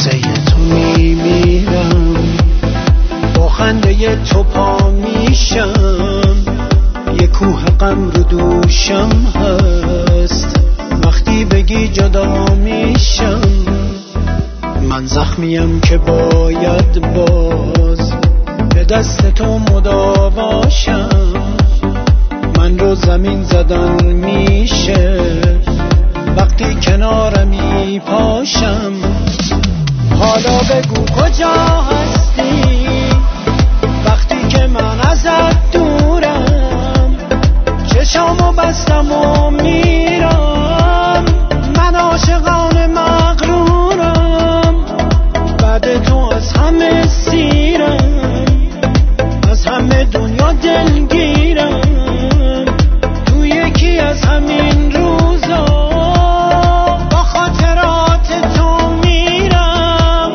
قصه تو میمیرم، با خنده تو پا میشم، یه کوه غم رو دوشم هست وقتی بگی جدا میشم. من زخمیم که باید باز به دست تو مداواشم، من رو زمین زدن میشه وقتی کنارمی پاشم. حالا بگو کجا هستی وقتی که من ازت دورم، چشامو بستم و میرم، من عاشقانه مغرورم، بعد تو از همه سیرم، از همه دنیا دلگیرم، تو یکی از همین روزا با خاطرات تو میرم.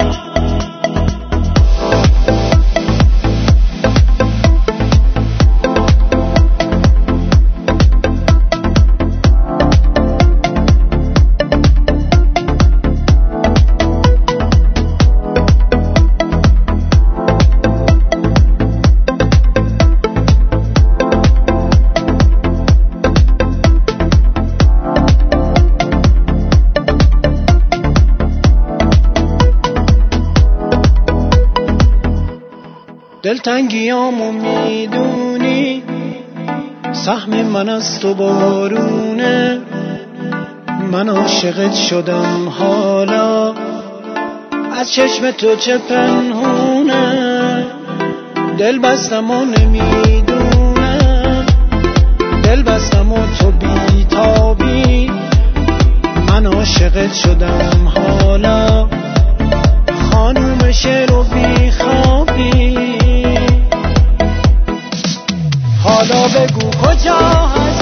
دلتنگیامو میدونی، سهم من از تو بارونه، من عاشقت شدم حالا، از چشم تو چه پنهونه، دل بستم و نمیدونم، دل بستم و تو بیتابی، من عاشقت شدم حالا، خانوم شعر و بیخوابی. حالا بگو کجا هستی